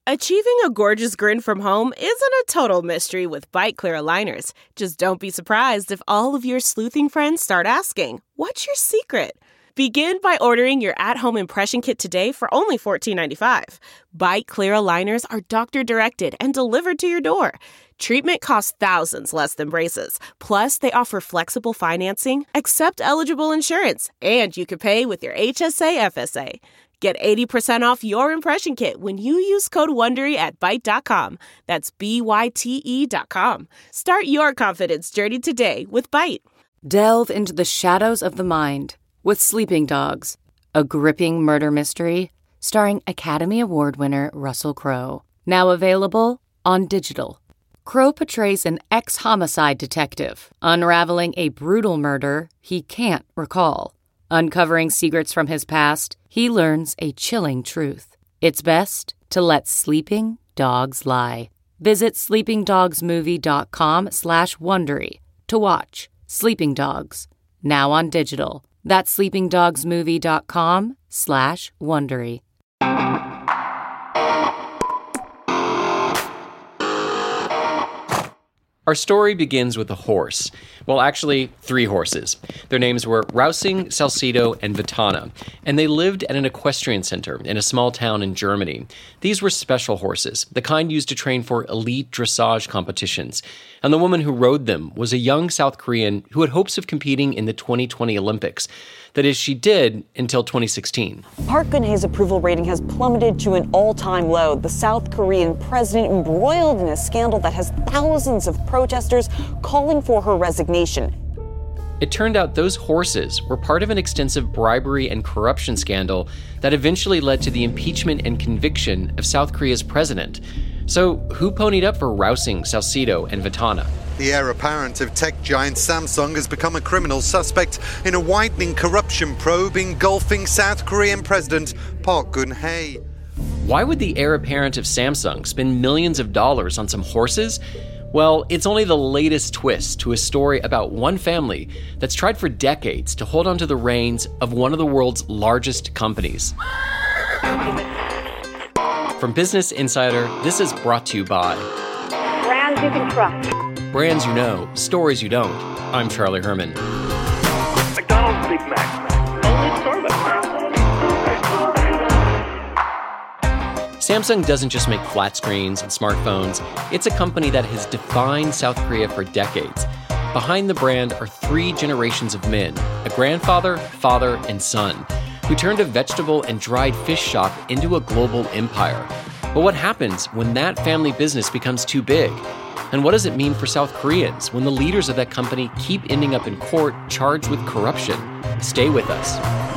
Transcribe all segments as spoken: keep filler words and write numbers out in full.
Achieving a gorgeous grin from home isn't a total mystery with Byte Clear aligners. Just don't be surprised if all of your sleuthing friends start asking, "What's your secret?" Begin by ordering your at-home impression kit today for only fourteen ninety-five. Byte Clear aligners are doctor-directed and delivered to your door. Treatment costs thousands less than braces. Plus, they offer flexible financing, accept eligible insurance, and you can pay with your H S A F S A. Get eighty percent off your impression kit when you use code WONDERY at byte dot com. That's B Y T E dot com. Start your confidence journey today with Byte. Delve into the shadows of the mind with Sleeping Dogs, a gripping murder mystery starring Academy Award winner Russell Crowe. Now available on digital. Crowe portrays an ex-homicide detective unraveling a brutal murder he can't recall. Uncovering secrets from his past, he learns a chilling truth. It's best to let sleeping dogs lie. Visit sleepingdogsmovie.com slash Wondery to watch Sleeping Dogs, now on digital. That's sleepingdogsmovie.com slash Wondery. Our story begins with a horse. Well, actually, three horses. Their names were Rausing, Salcedo, and Vitana, and they lived at an equestrian center in a small town in Germany. These were special horses, the kind used to train for elite dressage competitions, and the woman who rode them was a young South Korean who had hopes of competing in the twenty twenty Olympics. That is, she did until twenty sixteen. Park Geun-hye's approval rating has plummeted to an all-time low. The South Korean president embroiled in a scandal that has thousands of protesters calling for her resignation. It turned out those horses were part of an extensive bribery and corruption scandal that eventually led to the impeachment and conviction of South Korea's president. So who ponied up for Rausing, Salcedo, and Vitana? The heir apparent of tech giant Samsung has become a criminal suspect in a widening corruption probe engulfing South Korean President Park Geun-hye. Why would the heir apparent of Samsung spend millions of dollars on some horses? Well, it's only the latest twist to a story about one family that's tried for decades to hold onto the reins of one of the world's largest companies. From Business Insider, this is brought to you by Brands you can trust. Brands you know, stories you don't. I'm Charlie Herman. McDonald's Big Mac. Only Starbucks. Samsung doesn't just make flat screens and smartphones. It's a company that has defined South Korea for decades. Behind the brand are three generations of men, a grandfather, father, and son, who turned a vegetable and dried fish shop into a global empire. But what happens when that family business becomes too big? And what does it mean for South Koreans when the leaders of that company keep ending up in court charged with corruption? Stay with us.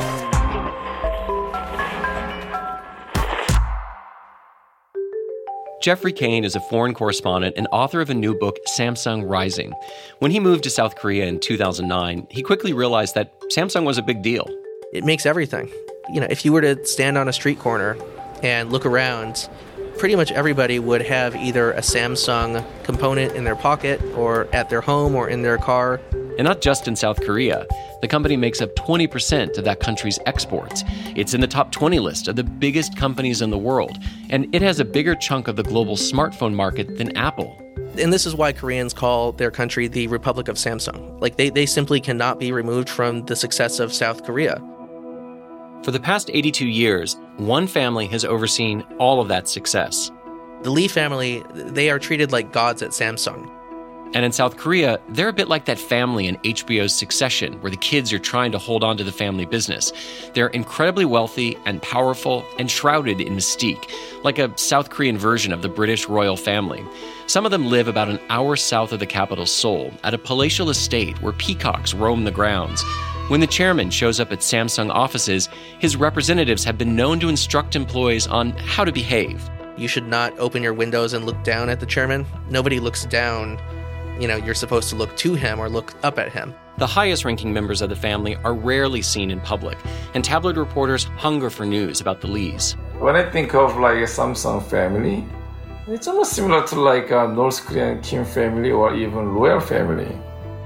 Jeffrey Kane is a foreign correspondent and author of a new book, Samsung Rising. When he moved to South Korea in two thousand nine, he quickly realized that Samsung was a big deal. It makes everything. You know, if you were to stand on a street corner and look around, pretty much everybody would have either a Samsung component in their pocket or at their home or in their car. And not just in South Korea. The company makes up twenty percent of that country's exports. It's in the top twenty list of the biggest companies in the world, and it has a bigger chunk of the global smartphone market than Apple. And this is why Koreans call their country the Republic of Samsung. Like, they, they simply cannot be removed from the success of South Korea. For the past eighty-two years, one family has overseen all of that success. The Lee family, they are treated like gods at Samsung. And in South Korea, they're a bit like that family in H B O's Succession, where the kids are trying to hold on to the family business. They're incredibly wealthy and powerful and shrouded in mystique, like a South Korean version of the British royal family. Some of them live about an hour south of the capital, Seoul, at a palatial estate where peacocks roam the grounds. When the chairman shows up at Samsung offices, his representatives have been known to instruct employees on how to behave. You should not open your windows and look down at the chairman. Nobody looks down. You know, you're supposed to look to him or look up at him. The highest-ranking members of the family are rarely seen in public, and tabloid reporters hunger for news about the Lees. When I think of like a Samsung family, it's almost similar to like a North Korean Kim family or even royal family.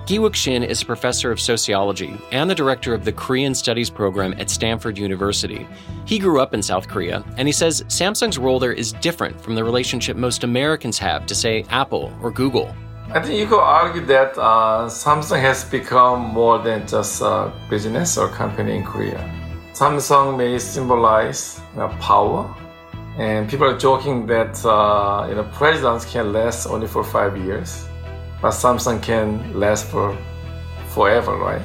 Gi-wook Shin is a professor of sociology and the director of the Korean Studies program at Stanford University. He grew up in South Korea, and he says Samsung's role there is different from the relationship most Americans have to, say, Apple or Google. I think you could argue that uh, Samsung has become more than just a business or company in Korea. Samsung may symbolize you know, power, and people are joking that uh, you know presidents can last only for five years. But Samsung can last for forever, right?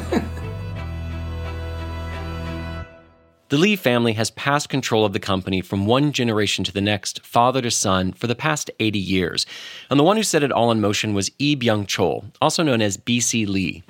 The Lee family has passed control of the company from one generation to the next, father to son, for the past eighty years. And the one who set it all in motion was Lee Byung-chol, also known as B C Lee.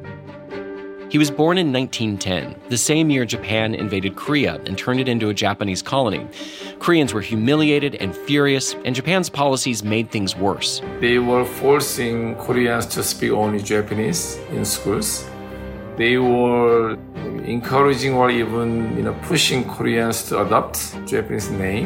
He was born in nineteen ten, the same year Japan invaded Korea and turned it into a Japanese colony. Koreans were humiliated and furious, and Japan's policies made things worse. They were forcing Koreans to speak only Japanese in schools. They were encouraging or even you know, pushing Koreans to adopt Japanese name.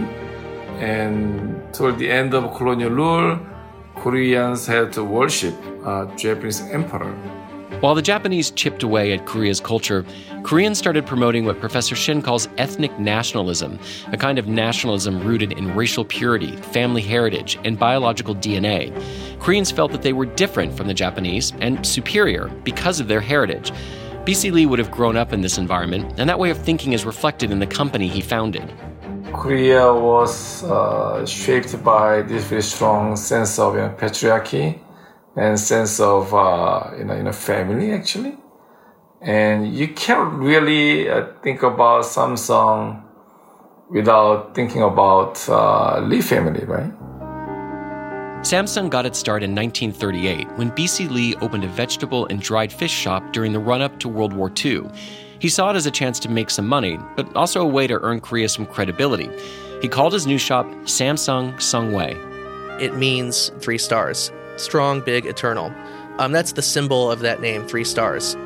And toward the end of colonial rule, Koreans had to worship a Japanese emperor. While the Japanese chipped away at Korea's culture, Koreans started promoting what Professor Shin calls ethnic nationalism, a kind of nationalism rooted in racial purity, family heritage, and biological D N A. Koreans felt that they were different from the Japanese and superior because of their heritage. B C Lee would have grown up in this environment, and that way of thinking is reflected in the company he founded. Korea was uh, shaped by this very strong sense of you know, patriarchy and sense of uh, you know, you know, family, actually. And you can't really uh, think about Samsung without thinking about uh, Lee family, right? Samsung got its start in nineteen thirty-eight when B C Lee opened a vegetable and dried fish shop during the run-up to World War Two. He saw it as a chance to make some money, but also a way to earn Korea some credibility. He called his new shop Samsung Sungwae. It means three stars. Strong, big, eternal. Um, that's the symbol of that name, three stars.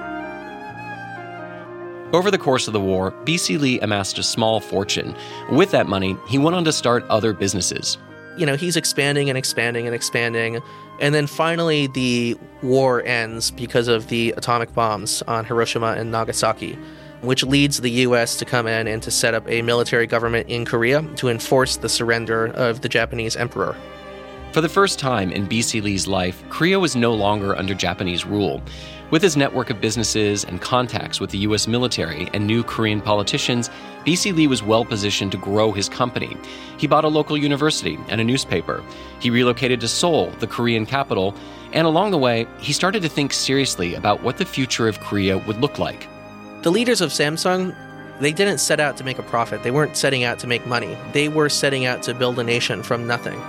Over the course of the war, B C Lee amassed a small fortune. With that money, he went on to start other businesses. You know, he's expanding and expanding and expanding. And then finally, the war ends because of the atomic bombs on Hiroshima and Nagasaki, which leads the U S to come in and to set up a military government in Korea to enforce the surrender of the Japanese emperor. For the first time in B C Lee's life, Korea was no longer under Japanese rule. With his network of businesses and contacts with the U S military and new Korean politicians, B C Lee was well positioned to grow his company. He bought a local university and a newspaper. He relocated to Seoul, the Korean capital, and along the way, he started to think seriously about what the future of Korea would look like. The leaders of Samsung, they didn't set out to make a profit. They weren't setting out to make money. They were setting out to build a nation from nothing.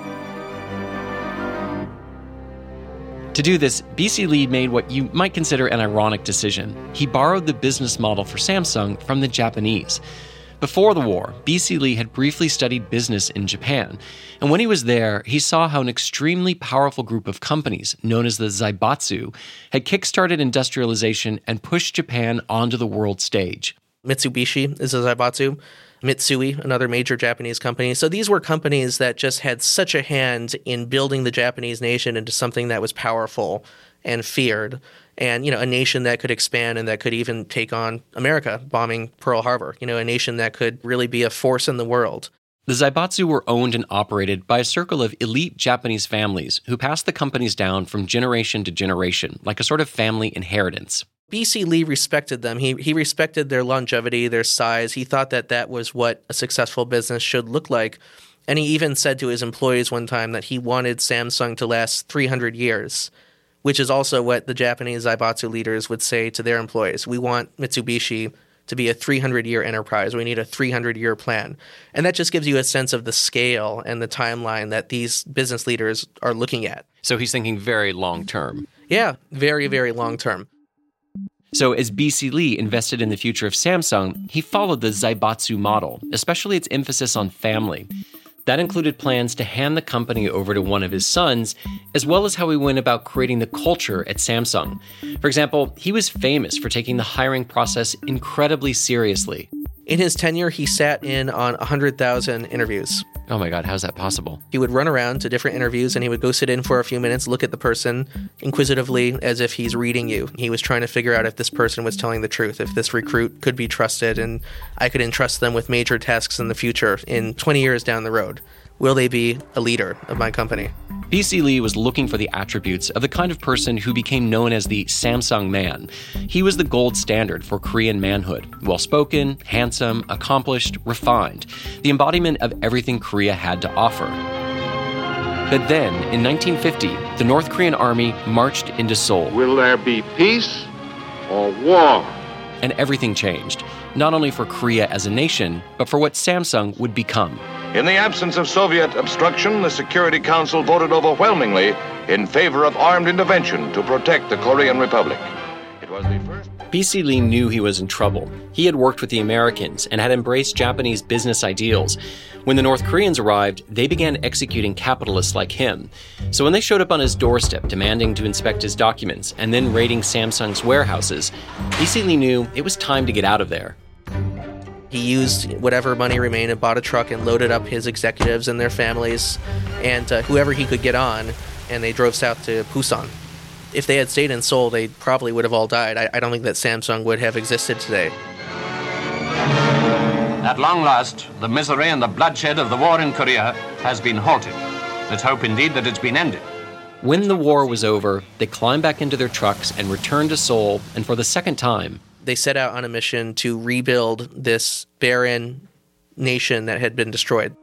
To do this, B C Lee made what you might consider an ironic decision. He borrowed the business model for Samsung from the Japanese. Before the war, B C Lee had briefly studied business in Japan, and when he was there, he saw how an extremely powerful group of companies, known as the Zaibatsu, had kickstarted industrialization and pushed Japan onto the world stage. Mitsubishi is a Zaibatsu. Mitsui, another major Japanese company. So these were companies that just had such a hand in building the Japanese nation into something that was powerful and feared, and, you know, a nation that could expand and that could even take on America, bombing Pearl Harbor, you know, a nation that could really be a force in the world. The Zaibatsu were owned and operated by a circle of elite Japanese families who passed the companies down from generation to generation, like a sort of family inheritance. B C Lee respected them. He he respected their longevity, their size. He thought that that was what a successful business should look like. And he even said to his employees one time that he wanted Samsung to last three hundred years, which is also what the Japanese Zaibatsu leaders would say to their employees. We want Mitsubishi to be a three hundred year enterprise. We need a three hundred year plan. And that just gives you a sense of the scale and the timeline that these business leaders are looking at. So he's thinking very long term. Yeah, very, very long term. So as B C Lee invested in the future of Samsung, he followed the Zaibatsu model, especially its emphasis on family. That included plans to hand the company over to one of his sons, as well as how he went about creating the culture at Samsung. For example, he was famous for taking the hiring process incredibly seriously. In his tenure, he sat in on one hundred thousand interviews. Oh my God, how's that possible? He would run around to different interviews and he would go sit in for a few minutes, look at the person inquisitively as if he's reading you. He was trying to figure out if this person was telling the truth, if this recruit could be trusted, and I could entrust them with major tasks in the future in twenty years down the road. Will they be a leader of my company? B C Lee was looking for the attributes of the kind of person who became known as the Samsung man. He was the gold standard for Korean manhood. Well-spoken, handsome, accomplished, refined. The embodiment of everything Korea had to offer. But then, in nineteen fifty, the North Korean army marched into Seoul. Will there be peace or war? And everything changed. Not only for Korea as a nation, but for what Samsung would become. In the absence of Soviet obstruction, the Security Council voted overwhelmingly in favor of armed intervention to protect the Korean Republic. It was the first... B C Lee knew he was in trouble. He had worked with the Americans and had embraced Japanese business ideals. When the North Koreans arrived, they began executing capitalists like him. So when they showed up on his doorstep demanding to inspect his documents and then raiding Samsung's warehouses, B C Lee knew it was time to get out of there. He used whatever money remained and bought a truck and loaded up his executives and their families and uh, whoever he could get on, and they drove south to Busan. If they had stayed in Seoul, they probably would have all died. I, I don't think that Samsung would have existed today. At long last, the misery and the bloodshed of the war in Korea has been halted. Let's hope indeed that it's been ended. When the war was over, they climbed back into their trucks and returned to Seoul, and for the second time, they set out on a mission to rebuild this barren nation that had been destroyed.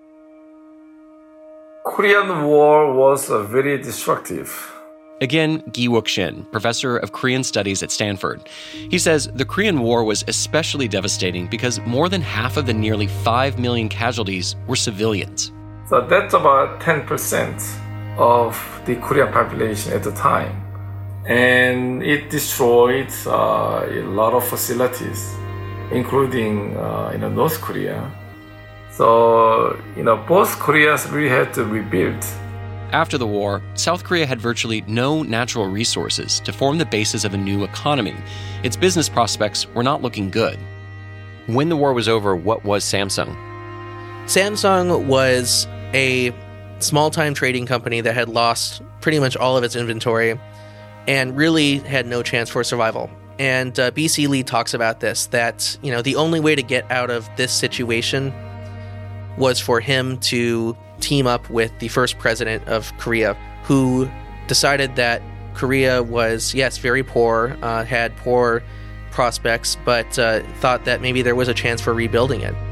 Korean War was uh, very destructive. Again, Gi Wook-shin, professor of Korean studies at Stanford. He says the Korean War was especially devastating because more than half of the nearly five million casualties were civilians. So that's about ten percent of the Korean population at the time. And it destroyed uh, a lot of facilities, including uh, you know, North Korea. So, you know, both Koreas really had to rebuild. After the war, South Korea had virtually no natural resources to form the basis of a new economy. Its business prospects were not looking good. When the war was over, what was Samsung? Samsung was a small-time trading company that had lost pretty much all of its inventory and really had no chance for survival. And uh, B C Lee talks about this, that, you know, the only way to get out of this situation was for him to team up with the first president of Korea, who decided that Korea was, yes, very poor, uh, had poor prospects, but uh, thought that maybe there was a chance for rebuilding it.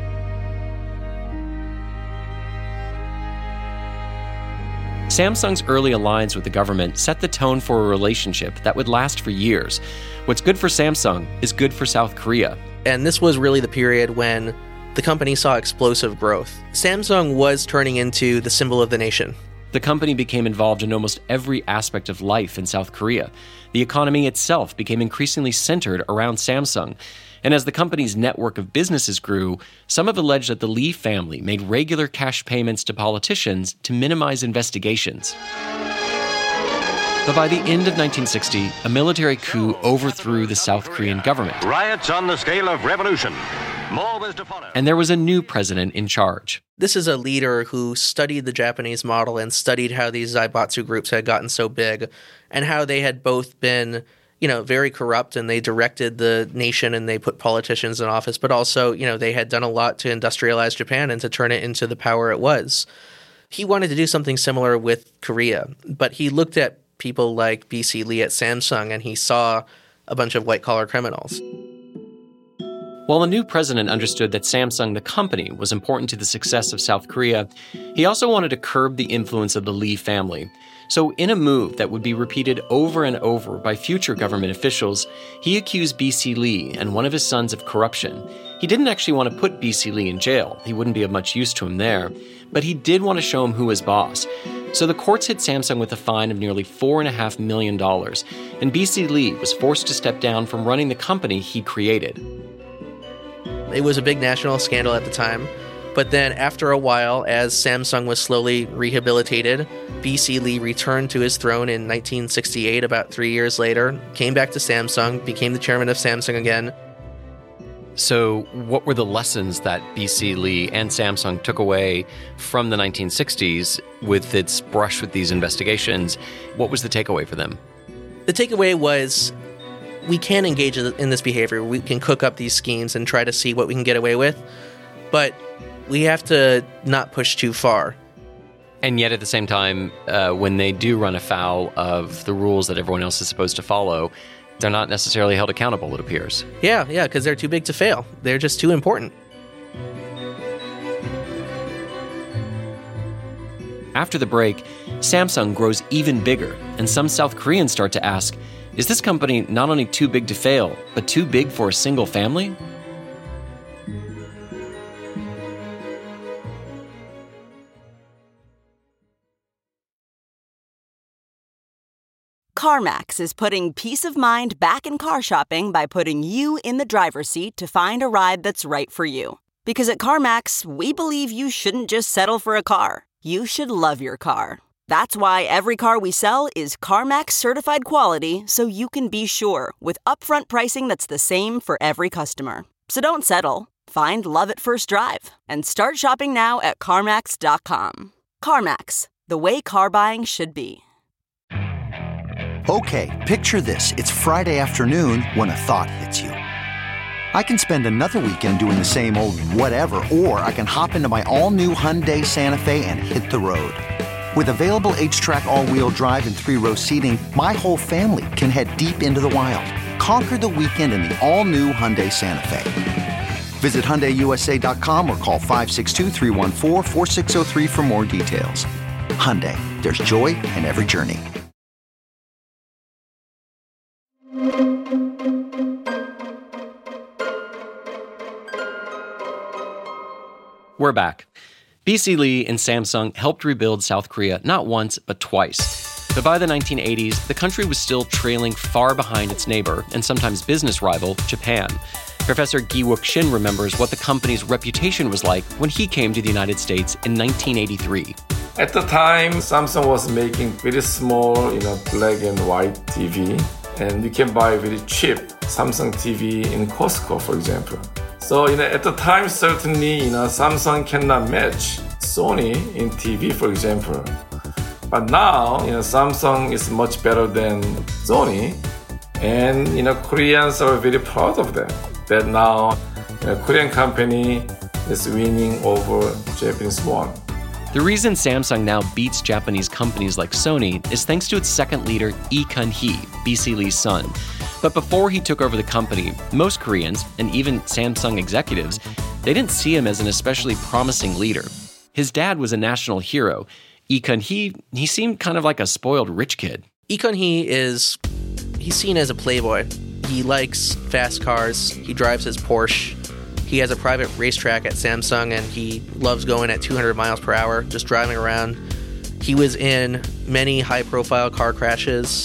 Samsung's early alliance with the government set the tone for a relationship that would last for years. What's good for Samsung is good for South Korea. And this was really the period when the company saw explosive growth. Samsung was turning into the symbol of the nation. The company became involved in almost every aspect of life in South Korea. The economy itself became increasingly centered around Samsung. And as the company's network of businesses grew, some have alleged that the Lee family made regular cash payments to politicians to minimize investigations. But by the end of nineteen sixty, a military coup overthrew the South Korean government. Riots on the scale of revolution. More was to follow. And there was a new president in charge. This is a leader who studied the Japanese model and studied how these Zaibatsu groups had gotten so big and how they had both been, you know, very corrupt, and they directed the nation and they put politicians in office, but also, you know, they had done a lot to industrialize Japan and to turn it into the power it was. He wanted to do something similar with Korea, but he looked at people like B C Lee at Samsung and he saw a bunch of white-collar criminals. While the new president understood that Samsung, the company, was important to the success of South Korea, he also wanted to curb the influence of the Lee family. So in a move that would be repeated over and over by future government officials, he accused B C Lee and one of his sons of corruption. He didn't actually want to put B C Lee in jail. He wouldn't be of much use to him there. But he did want to show him who was boss. So the courts hit Samsung with a fine of nearly four point five million dollars, and B C Lee was forced to step down from running the company he created. It was a big national scandal at the time. But then after a while, as Samsung was slowly rehabilitated, B C Lee returned to his throne in nineteen sixty-eight, about three years later, came back to Samsung, became the chairman of Samsung again. So what were the lessons that B C Lee and Samsung took away from the nineteen sixties with its brush with these investigations? What was the takeaway for them? The takeaway was we can engage in this behavior. We can cook up these schemes and try to see what we can get away with, but we have to not push too far. And yet at the same time, uh, when they do run afoul of the rules that everyone else is supposed to follow, they're not necessarily held accountable, it appears. Yeah, yeah, because they're too big to fail. They're just too important. After the break, Samsung grows even bigger, and some South Koreans start to ask, is this company not only too big to fail, but too big for a single family? CarMax is putting peace of mind back in car shopping by putting you in the driver's seat to find a ride that's right for you. Because at CarMax, we believe you shouldn't just settle for a car. You should love your car. That's why every car we sell is CarMax certified quality, so you can be sure with upfront pricing that's the same for every customer. So don't settle. Find love at first drive and start shopping now at CarMax dot com. CarMax, the way car buying should be. Okay, picture this. It's Friday afternoon when a thought hits you. I can spend another weekend doing the same old whatever, or I can hop into my all-new Hyundai Santa Fe and hit the road. With available H-Track all-wheel drive and three-row seating, my whole family can head deep into the wild. Conquer the weekend in the all-new Hyundai Santa Fe. Visit Hyundai U S A dot com or call five six two, three one four, four six zero three for more details. Hyundai, there's joy in every journey. We're back. B C Lee and Samsung helped rebuild South Korea not once, but twice. But by the nineteen eighties, the country was still trailing far behind its neighbor and sometimes business rival, Japan. Professor Gi-wook Shin remembers what the company's reputation was like when he came to the United States in nineteen eighty-three. At the time, Samsung was making very small, you know, black and white T V, and you can buy very cheap Samsung T V in Costco, for example. So, you know, at the time, certainly, you know, Samsung cannot match Sony in T V, for example. But now, you know, Samsung is much better than Sony, and you know, Koreans are very proud of that. That now, you know, Korean company is winning over Japanese one. The reason Samsung now beats Japanese companies like Sony is thanks to its second leader, Lee Kun-hee, B C Lee's son. But before he took over the company, most Koreans, and even Samsung executives, they didn't see him as an especially promising leader. His dad was a national hero. Lee Kun-hee, he seemed kind of like a spoiled rich kid. Lee Kun-hee is, he's seen as a playboy. He likes fast cars. He drives his Porsche. He has a private racetrack at Samsung, and he loves going at two hundred miles per hour, just driving around. He was in many high-profile car crashes.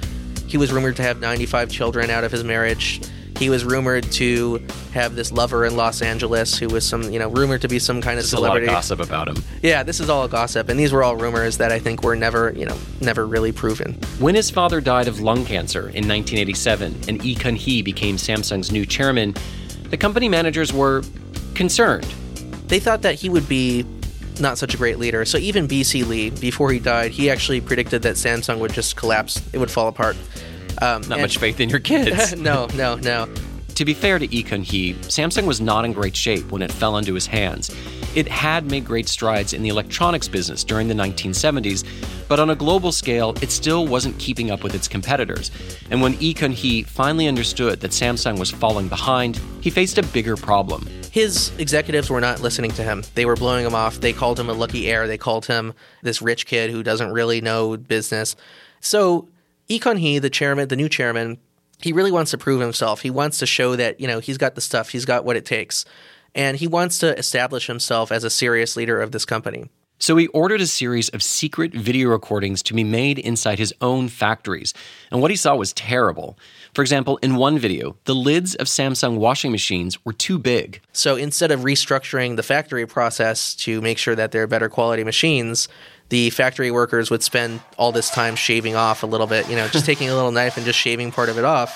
He was rumored to have ninety-five children out of his marriage. He was rumored to have this lover in Los Angeles who was some, you know, rumored to be some kind of There's celebrity. A lot of gossip about him. Yeah, this is all gossip, and these were all rumors that I think were never, you know, never really proven. When his father died of lung cancer in nineteen eighty-seven and Lee Kun-hee became Samsung's new chairman, the company managers were concerned. They thought that he would be not such a great leader. So even B C Lee, before he died, he actually predicted that Samsung would just collapse. It would fall apart. Um, not much faith in your kids. no, no, no. To be fair to Lee Kun-hee, Samsung was not in great shape when it fell into his hands. It had made great strides in the electronics business during the nineteen seventies, but on a global scale, it still wasn't keeping up with its competitors. And when Lee Kun-hee finally understood that Samsung was falling behind, he faced a bigger problem. His executives were not listening to him. They were blowing him off. They called him a lucky heir. They called him this rich kid who doesn't really know business. So Lee Kun-hee, the chairman, the new chairman, he really wants to prove himself. He wants to show that, you know, he's got the stuff. He's got what it takes. And he wants to establish himself as a serious leader of this company. So he ordered a series of secret video recordings to be made inside his own factories. And what he saw was terrible. For example, in one video, the lids of Samsung washing machines were too big. So instead of restructuring the factory process to make sure that they're better quality machines, the factory workers would spend all this time shaving off a little bit, you know, just taking a little knife and just shaving part of it off.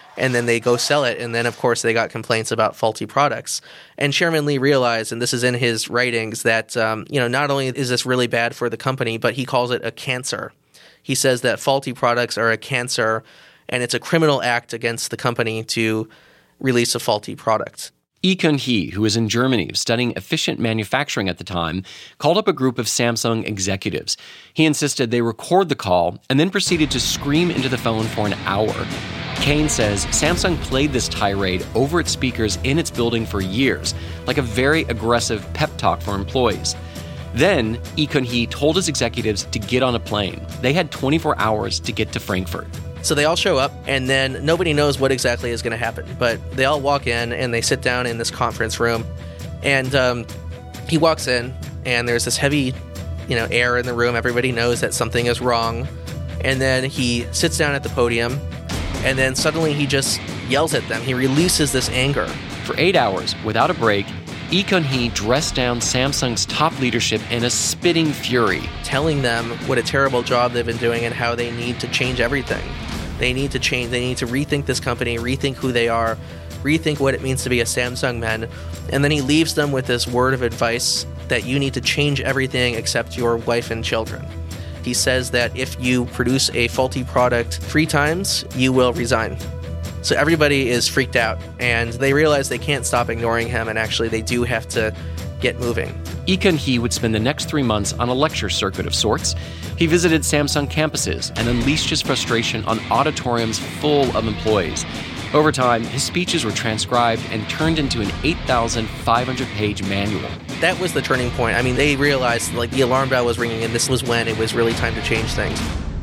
and then they go sell it, and then, of course, they got complaints about faulty products. And Chairman Lee realized, and this is in his writings, that um, you know not only is this really bad for the company, but he calls it a cancer. He says that faulty products are a cancer, and it's a criminal act against the company to release a faulty product. Lee Kun-hee, who was in Germany studying efficient manufacturing at the time, called up a group of Samsung executives. He insisted they record the call and then proceeded to scream into the phone for an hour. Kane says Samsung played this tirade over its speakers in its building for years, like a very aggressive pep talk for employees. Then, Lee Kun-hee told his executives to get on a plane. They had twenty-four hours to get to Frankfurt. So they all show up, and then nobody knows what exactly is going to happen. But they all walk in, and they sit down in this conference room. And um, he walks in, and there's this heavy, you know, air in the room. Everybody knows that something is wrong. And then he sits down at the podium, and then suddenly he just yells at them. He releases this anger. For eight hours, without a break, Lee Kun-hee dressed down Samsung's top leadership in a spitting fury, telling them what a terrible job they've been doing and how they need to change everything. They need to change. They need to rethink this company, rethink who they are, rethink what it means to be a Samsung man. And then he leaves them with this word of advice that you need to change everything except your wife and children. He says that if you produce a faulty product three times, you will resign. So everybody is freaked out, and they realize they can't stop ignoring him, and actually they do have to get moving. Lee Kun-hee would spend the next three months on a lecture circuit of sorts. He visited Samsung campuses and unleashed his frustration on auditoriums full of employees. Over time, his speeches were transcribed and turned into an eight thousand five hundred page manual. That was the turning point. I mean, they realized like the alarm bell was ringing, and this was when it was really time to change things.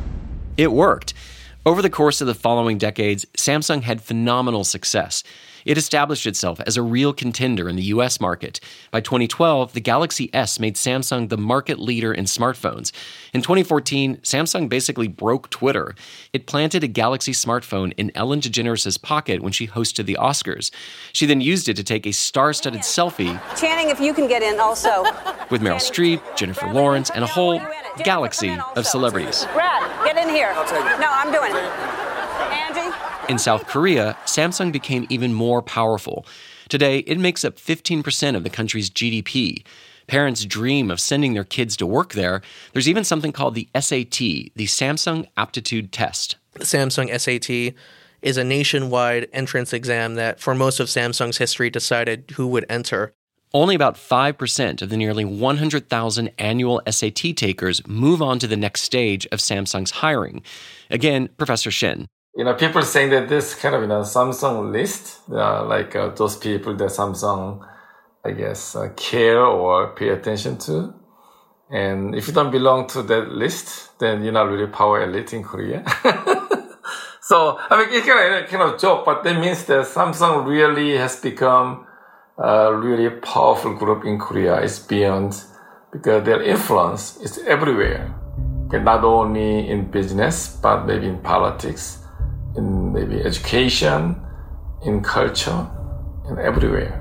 It worked. Over the course of the following decades, Samsung had phenomenal success. It established itself as a real contender in the U S market. By twenty twelve, the Galaxy S made Samsung the market leader in smartphones. In twenty fourteen, Samsung basically broke Twitter. It planted a Galaxy smartphone in Ellen DeGeneres' pocket when she hosted the Oscars. She then used it to take a star-studded selfie. Channing, if you can get in also. With Meryl Streep, Jennifer Lawrence, and a whole galaxy of celebrities. Brad, get in here. No, I'm doing it. Angie? In South Korea, Samsung became even more powerful. Today, it makes up fifteen percent of the country's G D P. Parents dream of sending their kids to work there. There's even something called the S A T, the Samsung Aptitude Test. The Samsung S A T is a nationwide entrance exam that, for most of Samsung's history, decided who would enter. Only about five percent of the nearly one hundred thousand annual S A T takers move on to the next stage of Samsung's hiring. Again, Professor Shin. You know, people saying that this kind of, you know, Samsung list, uh, like uh, those people that Samsung, I guess, uh, care or pay attention to. And if you don't belong to that list, then you're not really power elite in Korea. So, I mean, it's kind of, kind of joke, but that means that Samsung really has become a really powerful group in Korea. It's beyond, because their influence is everywhere. Okay, not only in business, but maybe in politics, in maybe education, in culture, and everywhere.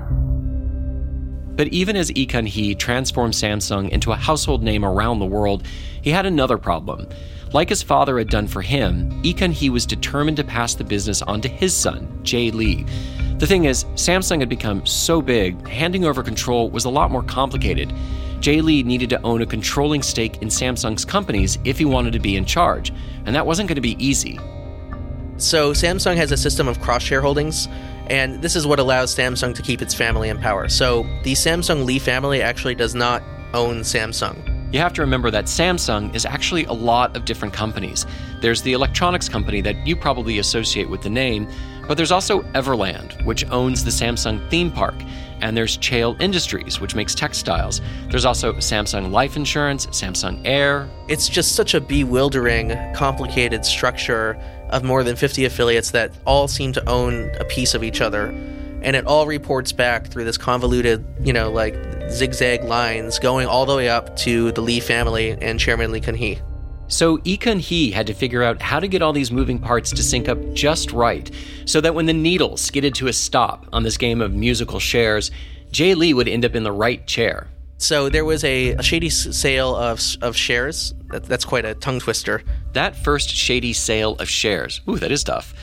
But even as Lee Kun-hee transformed Samsung into a household name around the world, he had another problem. Like his father had done for him, Lee Kun-hee was determined to pass the business on to his son, Jae Lee. The thing is, Samsung had become so big, handing over control was a lot more complicated. Jae Lee needed to own a controlling stake in Samsung's companies if he wanted to be in charge, and that wasn't going to be easy. So Samsung has a system of cross-shareholdings, and this is what allows Samsung to keep its family in power. So the Samsung Lee family actually does not own Samsung. You have to remember that Samsung is actually a lot of different companies. There's the electronics company that you probably associate with the name, but there's also Everland, which owns the Samsung theme park, and there's Cheil Industries, which makes textiles. There's also Samsung Life Insurance, Samsung Air. It's just such a bewildering, complicated structure of more than fifty affiliates that all seem to own a piece of each other. And it all reports back through this convoluted, you know, like zigzag lines going all the way up to the Lee family and Chairman Lee Kun-hee. So Lee Kun-hee had to figure out how to get all these moving parts to sync up just right, so that when the needle skidded to a stop on this game of musical shares, Jae Lee would end up in the right chair. So there was a, a shady sale of of shares. That, that's quite a tongue twister. That first shady sale of shares, ooh, that is tough,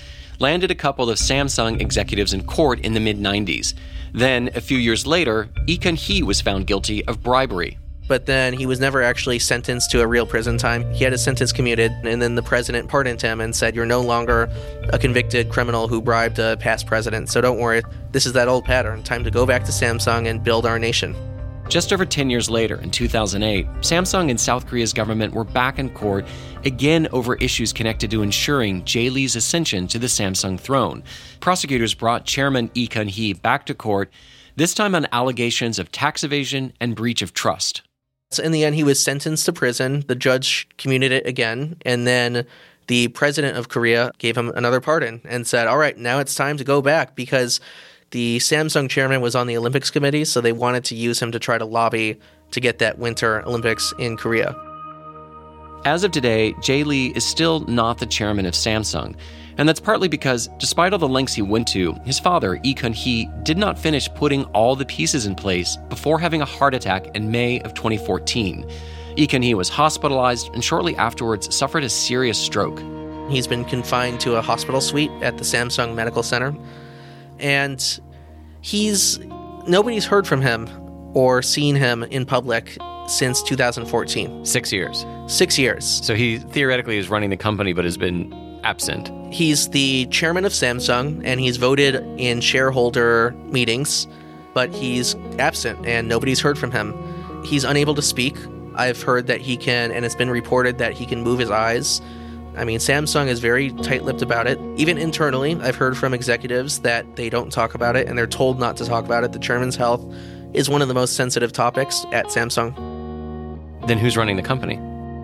landed a couple of Samsung executives in court in the mid nineties. Then, a few years later, Lee Kun-hee was found guilty of bribery. But then he was never actually sentenced to a real prison time. He had his sentence commuted, and then the president pardoned him and said, you're no longer a convicted criminal who bribed a past president, so don't worry. This is that old pattern. Time to go back to Samsung and build our nation. Just over ten years later, in two thousand eight, Samsung and South Korea's government were back in court, again over issues connected to ensuring Jae Lee's ascension to the Samsung throne. Prosecutors brought Chairman Lee Kun-hee back to court, this time on allegations of tax evasion and breach of trust. In the end, he was sentenced to prison. The judge commuted it again, and then the president of Korea gave him another pardon and said, all right, now it's time to go back, because the Samsung chairman was on the Olympics committee, so they wanted to use him to try to lobby to get that Winter Olympics in Korea. As of today, Jae Lee is still not the chairman of Samsung, and that's partly because, despite all the lengths he went to, his father, Lee Kun-hee, did not finish putting all the pieces in place before having a heart attack in May of twenty fourteen. Lee Kun-hee was hospitalized and shortly afterwards suffered a serious stroke. He's been confined to a hospital suite at the Samsung Medical Center, and he's nobody's heard from him or seen him in public since two thousand fourteen. Six years. Six years. So he theoretically is running the company but has been absent. He's the chairman of Samsung, and he's voted in shareholder meetings, but he's absent and nobody's heard from him. He's unable to speak. I've heard that he can, and it's been reported that he can move his eyes. I mean, Samsung is very tight-lipped about it. Even internally, I've heard from executives that they don't talk about it, and they're told not to talk about it. The chairman's health is one of the most sensitive topics at Samsung. Then who's running the company?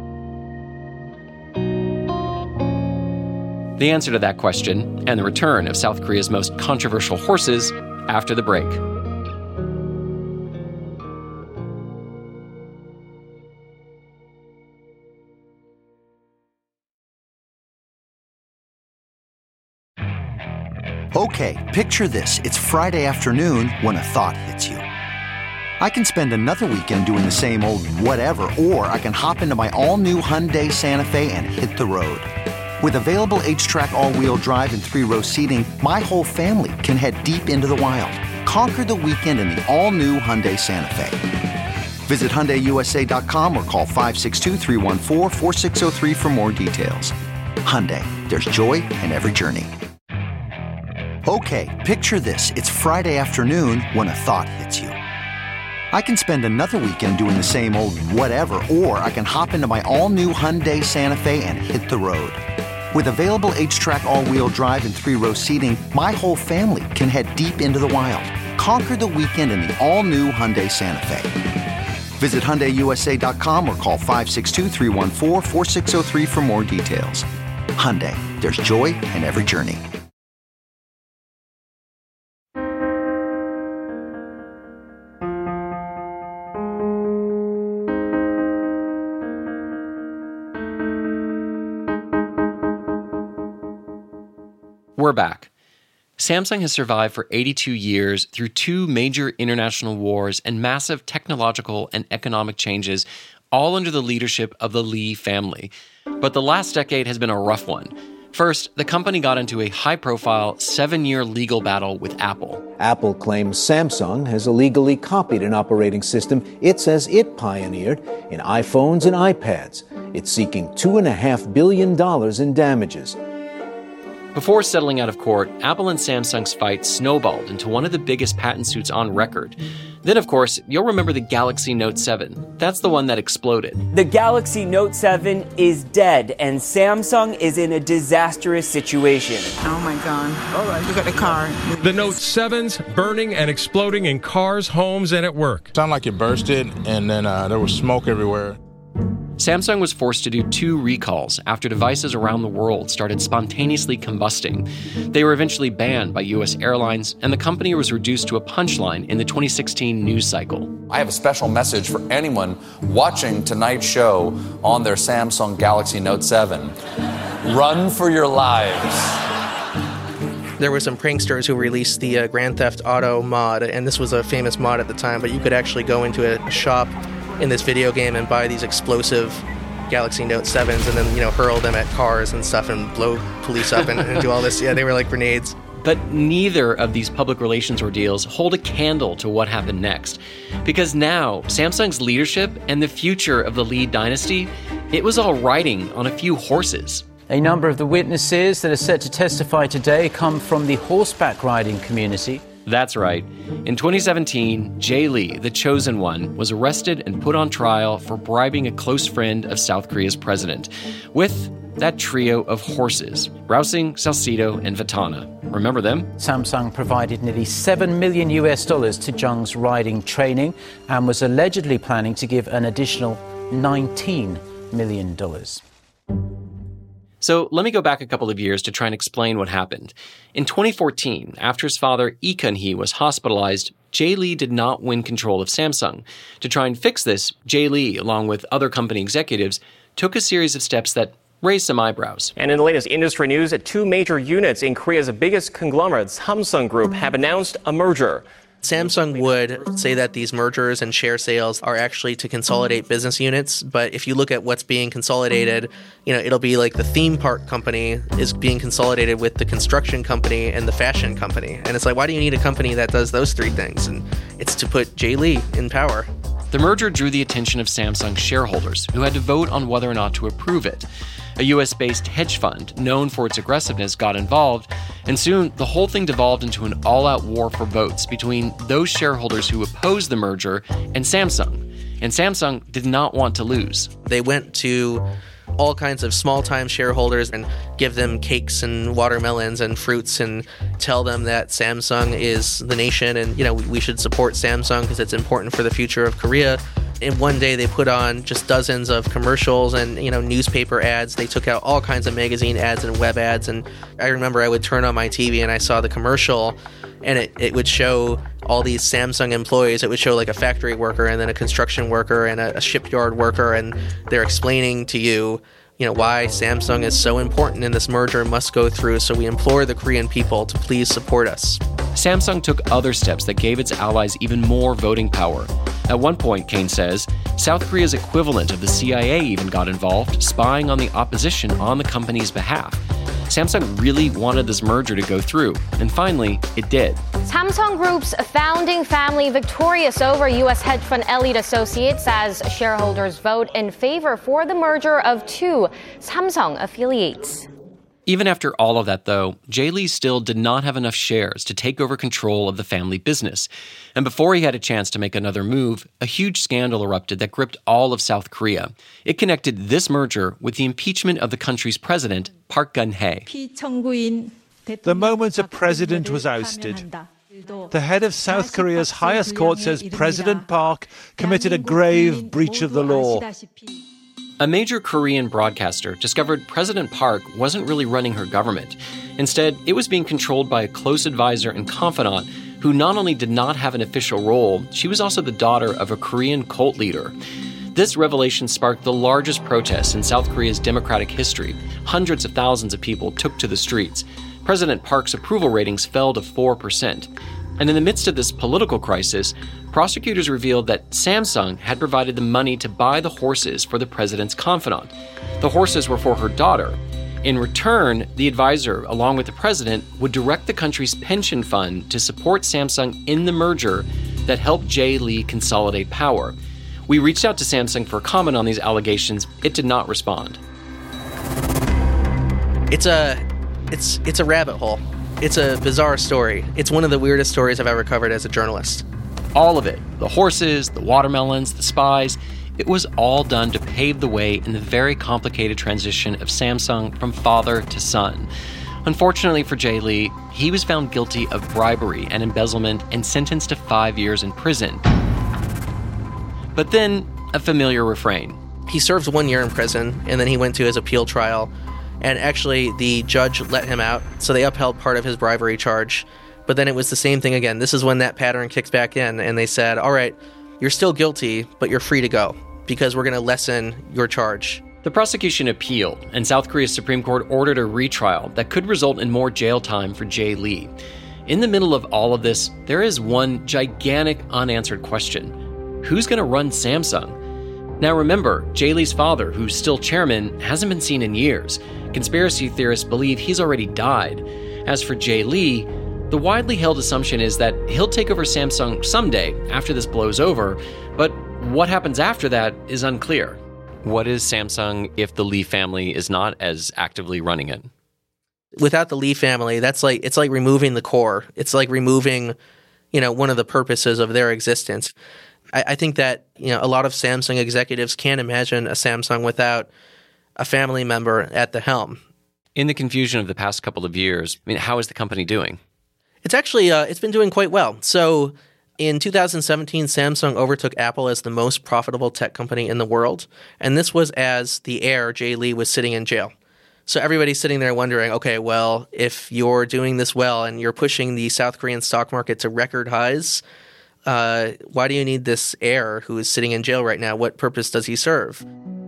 The answer to that question, and the return of South Korea's most controversial horses, after the break. Okay, picture this. It's Friday afternoon when a thought hits you. I can spend another weekend doing the same old whatever, or I can hop into my all-new Hyundai Santa Fe and hit the road. With available H-Track all-wheel drive and three-row seating, my whole family can head deep into the wild. Conquer the weekend in the all-new Hyundai Santa Fe. Visit Hyundai U S A dot com or call five six two, three one four, four six zero three for more details. Hyundai, there's joy in every journey. Okay, picture this. It's Friday afternoon when a thought hits you. I can spend another weekend doing the same old whatever, or I can hop into my all-new Hyundai Santa Fe and hit the road. With available H-Track all-wheel drive and three-row seating, my whole family can head deep into the wild. Conquer the weekend in the all-new Hyundai Santa Fe. Visit Hyundai U S A dot com or call five six two, three one four, four six zero three for more details. Hyundai, there's joy in every journey. We're back. Samsung has survived for eighty-two years through two major international wars and massive technological and economic changes, all under the leadership of the Lee family. But the last decade has been a rough one. First, the company got into a high-profile seven-year legal battle with Apple. Apple claims Samsung has illegally copied an operating system it says it pioneered in iPhones and iPads. It's seeking two point five billion dollars in damages. Before settling out of court, Apple and Samsung's fight snowballed into one of the biggest patent suits on record. Then, of course, you'll remember the Galaxy Note seven. That's the one that exploded. The Galaxy Note seven is dead, and Samsung is in a disastrous situation. Oh my God. All right. Look at the car. The Note seven's burning and exploding in cars, homes, and at work. Sounded like it bursted, and then uh, there was smoke everywhere. Samsung was forced to do two recalls after devices around the world started spontaneously combusting. They were eventually banned by U S airlines, and the company was reduced to a punchline in the twenty sixteen news cycle. I have a special message for anyone watching tonight's show on their Samsung Galaxy Note seven. Run for your lives. There were some pranksters who released the uh, Grand Theft Auto mod, and this was a famous mod at the time, but you could actually go into a shop in this video game and buy these explosive Galaxy Note sevens and then, you know, hurl them at cars and stuff and blow police up and, and do all this. Yeah, they were like grenades. But neither of these public relations ordeals hold a candle to what happened next. Because now, Samsung's leadership and the future of the Lee dynasty, it was all riding on a few horses. A number of the witnesses that are set to testify today come from the horseback riding community. That's right. In twenty seventeen, Jay Lee, the chosen one, was arrested and put on trial for bribing a close friend of South Korea's president with that trio of horses, Rousing, Salcedo, and Vitana. Remember them? Samsung provided nearly seven million U S dollars to Jung's riding training and was allegedly planning to give an additional nineteen million dollars. So let me go back a couple of years to try and explain what happened. In twenty fourteen, after his father Lee Kun-hee was hospitalized, Jay Lee did not win control of Samsung. To try and fix this, Jay Lee, along with other company executives, took a series of steps that raised some eyebrows. And in the latest industry news, two major units in Korea's biggest conglomerate, Samsung Group, have announced a merger. Samsung would say that these mergers and share sales are actually to consolidate business units, but if you look at what's being consolidated, you know, it'll be like the theme park company is being consolidated with the construction company and the fashion company. And it's like, why do you need a company that does those three things? And it's to put Jay Lee in power. The merger drew the attention of Samsung shareholders, who had to vote on whether or not to approve it. A U S-based hedge fund, known for its aggressiveness, got involved, and soon the whole thing devolved into an all-out war for votes between those shareholders who opposed the merger and Samsung. And Samsung did not want to lose. They went to all kinds of small-time shareholders and give them cakes and watermelons and fruits and tell them that Samsung is the nation and, you know, we should support Samsung because it's important for the future of Korea. And one day they put on just dozens of commercials and, you know, newspaper ads. They took out all kinds of magazine ads and web ads. And I remember I would turn on my T V and I saw the commercial and it, it would show all these Samsung employees. It would show like a factory worker and then a construction worker and a, a shipyard worker. And they're explaining to you, you know, why Samsung is so important and this merger must go through. So we implore the Korean people to please support us. Samsung took other steps that gave its allies even more voting power. At one point, Kane says, South Korea's equivalent of the C I A even got involved, spying on the opposition on the company's behalf. Samsung really wanted this merger to go through, and finally, it did. Samsung Group's founding family victorious over U S hedge fund Elite Associates as shareholders vote in favor for the merger of two Samsung affiliates. Even after all of that, though, Jay Lee still did not have enough shares to take over control of the family business. And before he had a chance to make another move, a huge scandal erupted that gripped all of South Korea. It connected this merger with the impeachment of the country's president, Park Geun-hye. The moment a president was ousted, the head of South Korea's highest court says President Park committed a grave breach of the law. A major Korean broadcaster discovered President Park wasn't really running her government. Instead, it was being controlled by a close advisor and confidant who not only did not have an official role, she was also the daughter of a Korean cult leader. This revelation sparked the largest protests in South Korea's democratic history. Hundreds of thousands of people took to the streets. President Park's approval ratings fell to four percent. And in the midst of this political crisis, prosecutors revealed that Samsung had provided the money to buy the horses for the president's confidant. The horses were for her daughter. In return, the advisor, along with the president, would direct the country's pension fund to support Samsung in the merger that helped Jay Lee consolidate power. We reached out to Samsung for comment on these allegations. It did not respond. It's a, it's, it's a rabbit hole. It's a bizarre story. It's one of the weirdest stories I've ever covered as a journalist. All of it, the horses, the watermelons, the spies, it was all done to pave the way in the very complicated transition of Samsung from father to son. Unfortunately for Jay Lee, he was found guilty of bribery and embezzlement and sentenced to five years in prison. But then, a familiar refrain. He served one year in prison, and then he went to his appeal trial. And actually, the judge let him out, so they upheld part of his bribery charge. But then it was the same thing again. This is when that pattern kicks back in, and they said, all right, you're still guilty, but you're free to go, because we're going to lessen your charge. The prosecution appealed, and South Korea's Supreme Court ordered a retrial that could result in more jail time for Jay Lee. In the middle of all of this, there is one gigantic unanswered question. Who's going to run Samsung? Now remember, Jay Lee's father, who's still chairman, hasn't been seen in years. Conspiracy theorists believe he's already died. As for Jay Lee, the widely held assumption is that he'll take over Samsung someday after this blows over, but what happens after that is unclear. What is Samsung if the Lee family is not as actively running it? Without the Lee family, that's like it's like removing the core. It's like removing, you know, one of the purposes of their existence. I, I think that, you know, a lot of Samsung executives can't imagine a Samsung without a family member at the helm. In the confusion of the past couple of years, I mean, how is the company doing? It's actually uh, it's been doing quite well. So in two thousand seventeen, Samsung overtook Apple as the most profitable tech company in the world, and this was as the heir, Jay Lee, was sitting in jail. So everybody's sitting there wondering, okay, well, if you're doing this well and you're pushing the South Korean stock market to record highs, uh, why do you need this heir who is sitting in jail right now? What purpose does he serve?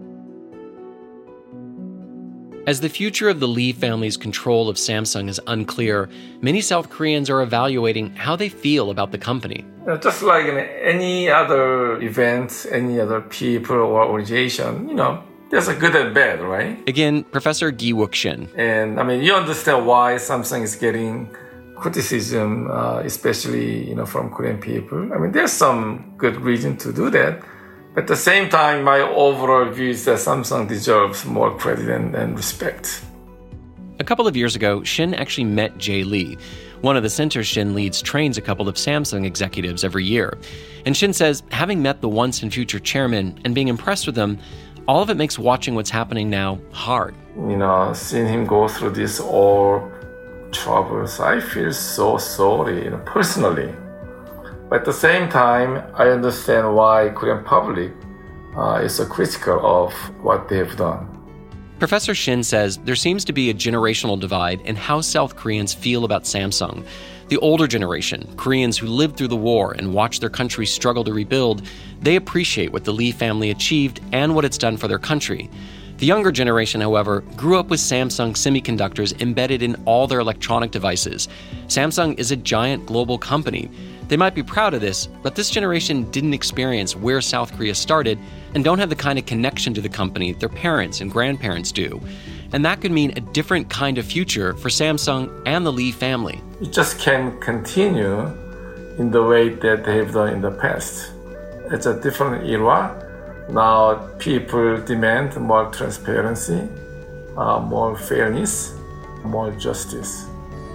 As the future of the Lee family's control of Samsung is unclear, many South Koreans are evaluating how they feel about the company. Just like in any other event, any other people or organization, you know, there's a good and bad, right? Again, Professor Gi-wook Shin. And I mean, you understand why Samsung is getting criticism, uh, especially, you know, from Korean people. I mean, there's some good reason to do that. But at the same time, my overall view is that Samsung deserves more credit and, and respect. A couple of years ago, Shin actually met Jay Lee. One of the centers Shin leads trains a couple of Samsung executives every year. And Shin says, having met the once and future chairman and being impressed with them, all of it makes watching what's happening now hard. You know, seeing him go through this all troubles, I feel so sorry, you know, personally. But at the same time, I understand why Korean public uh, is so critical of what they have done. Professor Shin says there seems to be a generational divide in how South Koreans feel about Samsung. The older generation, Koreans who lived through the war and watched their country struggle to rebuild, they appreciate what the Lee family achieved and what it's done for their country. The younger generation, however, grew up with Samsung semiconductors embedded in all their electronic devices. Samsung is a giant global company. They might be proud of this, but this generation didn't experience where South Korea started and don't have the kind of connection to the company their parents and grandparents do. And that could mean a different kind of future for Samsung and the Lee family. It just can't continue in the way that they have done in the past. It's a different era. Now people demand more transparency, uh, more fairness, more justice.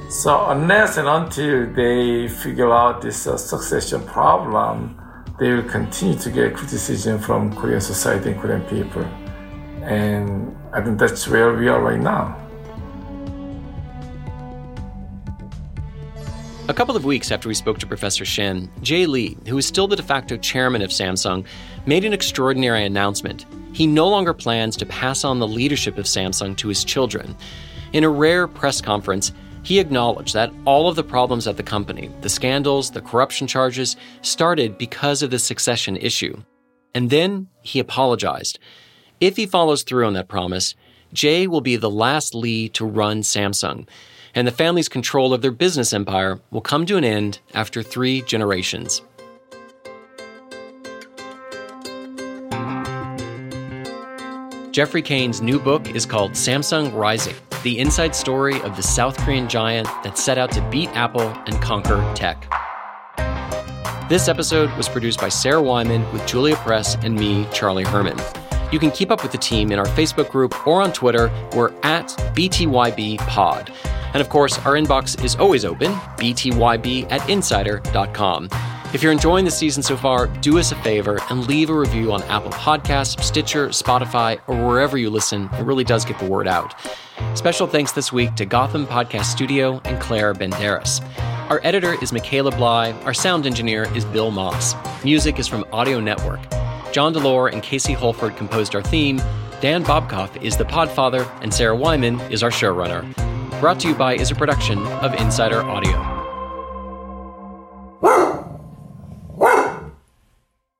So unless and until they figure out this uh, succession problem, they will continue to get criticism from Korean society and Korean people. And I think that's where we are right now. A couple of weeks after we spoke to Professor Shin, Jay Lee, who is still the de facto chairman of Samsung, made an extraordinary announcement. He no longer plans to pass on the leadership of Samsung to his children. In a rare press conference, he acknowledged that all of the problems at the company, the scandals, the corruption charges, started because of the succession issue. And then he apologized. If he follows through on that promise, Jay will be the last Lee to run Samsung, and the family's control of their business empire will come to an end after three generations. Jeffrey Kane's new book is called Samsung Rising, the inside story of the South Korean giant that set out to beat Apple and conquer tech. This episode was produced by Sarah Wyman with Julia Press and me, Charlie Herman. You can keep up with the team in our Facebook group or on Twitter. We're at B T Y B Pod. And of course, our inbox is always open, b t y b at insider dot com. If you're enjoying the season so far, do us a favor and leave a review on Apple Podcasts, Stitcher, Spotify, or wherever you listen. It really does get the word out. Special thanks this week to Gotham Podcast Studio and Claire Banderas. Our editor is Michaela Bly. Our sound engineer is Bill Moss. Music is from Audio Network. John Delore and Casey Holford composed our theme. Dan Bobkoff is the podfather, and Sarah Wyman is our showrunner. Brought to you by is a production of Insider Audio.